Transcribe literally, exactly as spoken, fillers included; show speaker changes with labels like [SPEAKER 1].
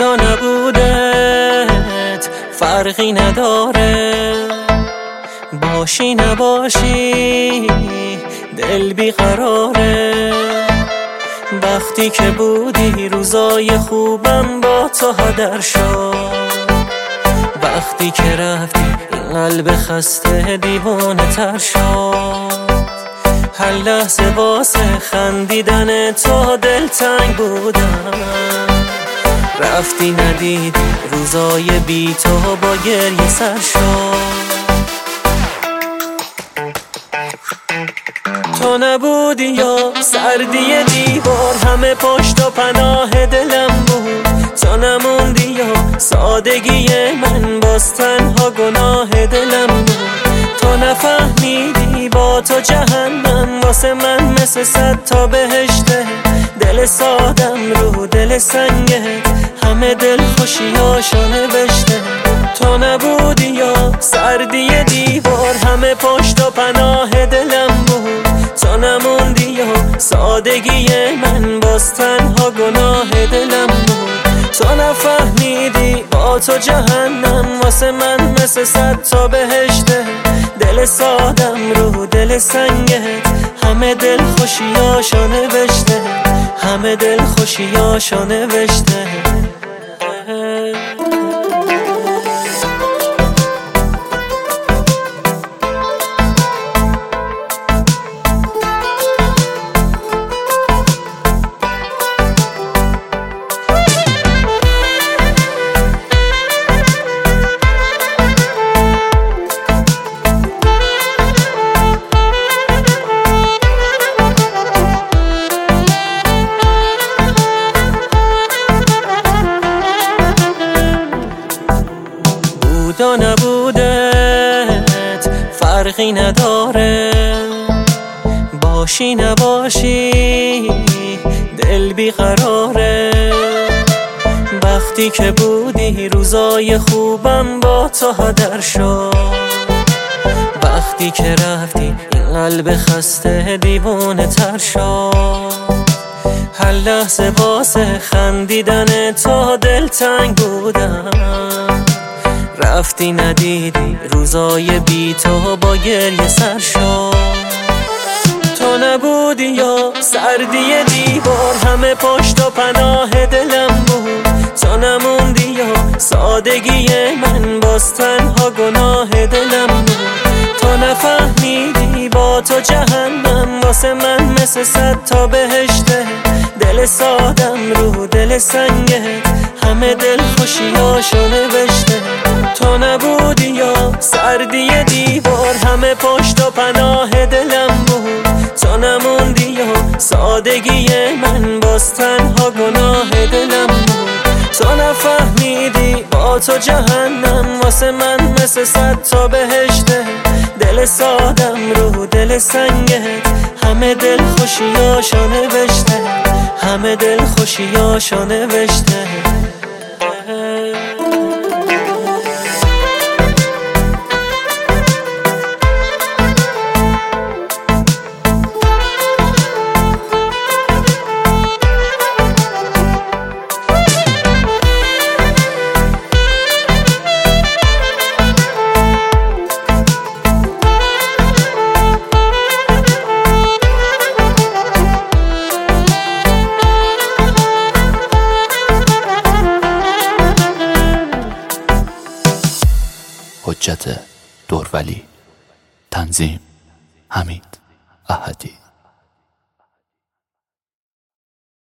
[SPEAKER 1] و نبودت فرقی نداره، باشی نباشی دل بیقراره. وقتی که بودی روزای خوبم با تو هدر شد، وقتی که رفتی این قلب خسته دیوانه تر شد. هر لحظه واسه خندیدن تو دلتنگ بودم، رفتی ندیدی روزای بی تو با گریه سر شد. تو نبودی یا سردی دیوار، همه پشت و پناه دلم بود. تو نموندی یا سادگی من، باز تنها گناه دلم بود. تو نفهمیدی با تو جهنم واسه من مثل صد تا بهشته. دل سادم رو دل سنگت همه دل خوشیاشو نوشته. تو نبودی یا سردی دیوار، همه پشت و پناه دلم بود. تو نموندی یا سادگی من، باز تنها گناه دلم بود. تو نفهمیدی با تو جهنم واسه من مثل صد تا بهشته. دل سادم رو دل سنگت همه دل خوشیاشو نوشته، همه دل خوشیاشو نوشته. و نبودت فرقی نداره، باشی نباشی دل بیقراره. وقتی که بودی روزای خوبم با تو هدر شد، وقتی که رفتی این قلب خسته دیوانه تر شد. هر لحظه واسه خندیدن تو دلتنگ بودم، رفتی ندیدی روزای بی تو با گریه سر شد. تو نبودی یا سردی دیوار، همه پشت و پناه دلم بود. تو نموندی یا سادگی من، باز تنها گناه دلم بود. تو نفهمیدی با تو جهنم واسه من مثل صد تا بهشته. دل سادم رو دل سنگت همه دل خوشیاشو نوشته. تو نبودی یا سردی دیوار، همه پشت و پناه دلم بود. تو نموندی یا سادگی من، باز تنها گناه دلم بود. تو نفهمیدی با تو جهنم واسه من مثل صد تا بهشته. دل سادم رو دل سنگت همه دل خوشیاشو نوشته، همه دل خوشیاشو نوشته.
[SPEAKER 2] حجت دورولی. تنظیم حمید احدی.